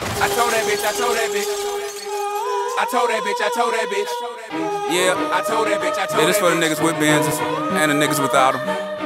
I told that bitch. Yeah, I told that bitch. Yeah, this for the niggas with Benzes and the niggas without them.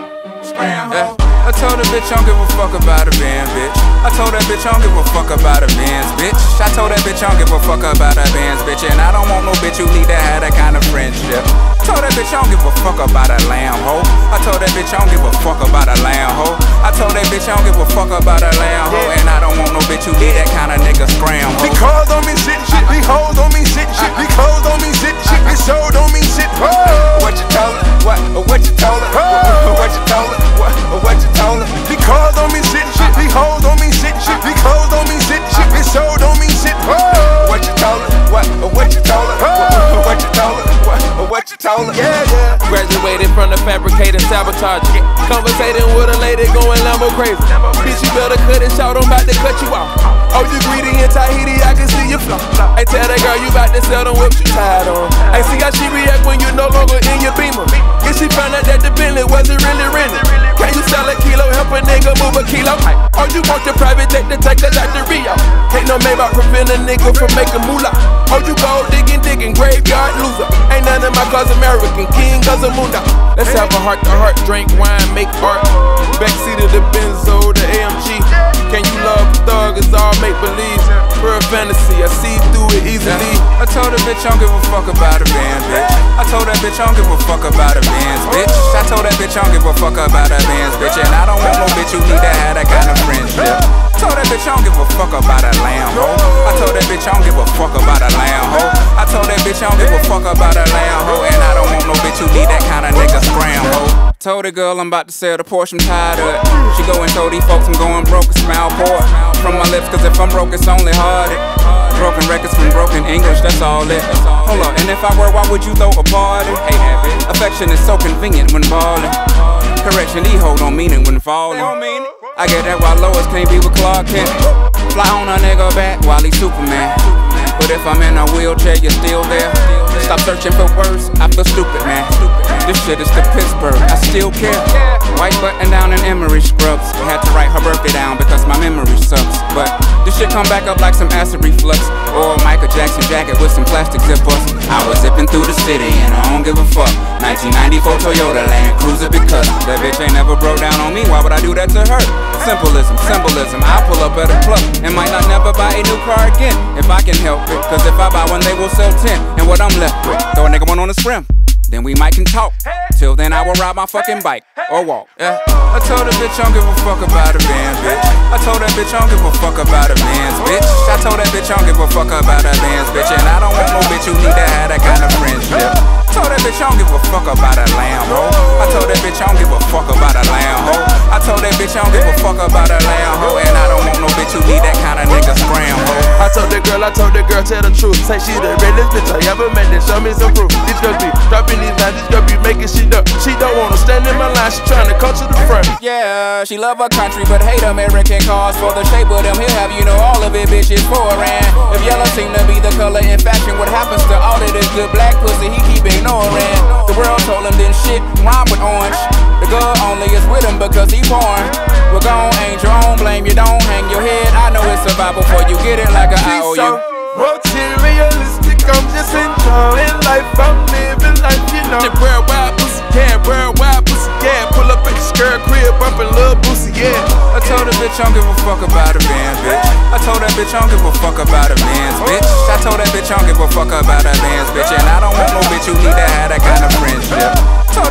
Yeah. I told that bitch I don't give a fuck about a Benz, bitch. I told that bitch I don't give a fuck about a Benz, bitch. I told that bitch I don't give a fuck about a Benz, bitch. And I don't want no bitch who need to have that kind of friendship. I told that bitch I don't give a fuck about a lamb hoe. I told that bitch I don't give a fuck about a lamb hoe. I told that bitch I don't give a fuck about a lamb hoe. And I don't want no bitch who need that kind of nigga scram hoe. These cars on me shit, these hoes on me shit, these clothes on me shit, these shows on me shit. What you told her? What you told her? What you told her? What you told her? These cars on me shit, these hoes on me shit, these clothes on me shit, these shows on me shit. What you told her? What you told her? What you told her? What you told her? Yeah. Graduated from the fabricator sabotage. Conversating with a lady going Lambo crazy. Bitch, you better cut it short, I'm about to cut you off. Oh, you greedy in Tahiti, I can see you flaw. I tell that girl you about to sell them whips you tired on. I see how she react when you no longer in your Beamer. If she found out that the Bentley wasn't really rented. Can you sell a kilo, help a nigga move a kilo? Or you want your private jet to take that out to Rio? Ain't no Maybach prevent a nigga from making moolah. Or you go digging, graveyard loser. Ain't none of my cause American, king of the mundo. Let's have a heart-to-heart, drink wine, make art. Backseat of the Benzo, the AMG. Can you love a thug? It's all make-believe. Pure fantasy, I see through it easily. I told that bitch I don't give a fuck about a Benz, bitch. I told that bitch I don't give a fuck about a Benz, bitch. I told that bitch I don't give a fuck about a Benz, bitch. And I don't want no bitch who need to have that kind of friendship. I told that bitch I don't give a fuck about a lamb hoe. I told that bitch I don't give a fuck about a lamb hoe. I told that bitch I don't give a fuck about a lamb hoe. And I don't want no bitch who need that kind of nigga scram hoe. Told the girl I'm about to sell the Porsche, I'm tired of it. She go and told these folks I'm going broke, a smile pour from my lips, cause if I'm broke it's only hearted. Broken records from broken English, that's all it. Hold up, and if I were, why would you throw a party? Affection is so convenient when ballin'. Correction, these hoes don't mean it when falling. I get that while Lois can't be with Clark Kent. Fly on a nigga back while he's Superman. But if I'm in a wheelchair, you're still there. Stop searching for words, I feel stupid, man. This shit is the Pittsburgh, I still care. White button down in Emery scrubs. Had to write her birthday down because my memory sucks. But this shit come back up like some acid reflux. Or a Michael Jackson jacket with some plastic zippers. I was zipping through the city and I don't give a fuck. 1994 Toyota Land Cruiser because that bitch ain't never broke down on me. Why would I do that to her? Symbolism, I pull up at a club and might not never buy a new car again if I can help it. Cause if I buy one, they will sell 10. And what I'm left with, throw a nigga one on the scrim. Then we might can talk. Till then I will ride my fucking bike or walk. Yeah. I told that bitch I don't give a fuck about a Benz, bitch. I told that bitch I don't give a fuck about a Benz, bitch. I told that bitch I don't give a fuck about a Benz, bitch. And I don't want no bitch who need to have that kind of friendship. I told that bitch I don't give a fuck about a lamb hoe. I told that bitch I don't give a fuck about a lamb hoe. I told that bitch I don't give a fuck about a lamb hoe. And I don't want no bitch who need that kind of nigga scram hoe. I told the girl, tell the truth. Say she the realest bitch I ever met, then show me some proof. These girls be dropping these lines, these girls be making shit up. She don't wanna stand in my line, she tryna come to the front. Yeah, she love her country but hate American cars. For the shape of them, he'll have you know all of it, bitch, is foreign. If yellow seem to be the color in fashion, what happens to all of this good black pussy he keep ignoring? The world told him then shit rhyme with orange. The girl only is with him because he born. We're gone, ain't your own blame, you don't hang your head. I know it's survival before you get it like a IOU. So materialistic, I'm just enjoying life, I'm living life, you know. The worldwide pussy, yeah. Pull up at the skirt crib, bumpin' Lil Boosie, yeah. I told that bitch I don't give a fuck about a Benz, bitch. I told that bitch I don't give a fuck about a Benz, bitch. I told that bitch I don't give a fuck about a Benz, bitch. And I don't want no bitch who need to have that kind of friendship. I told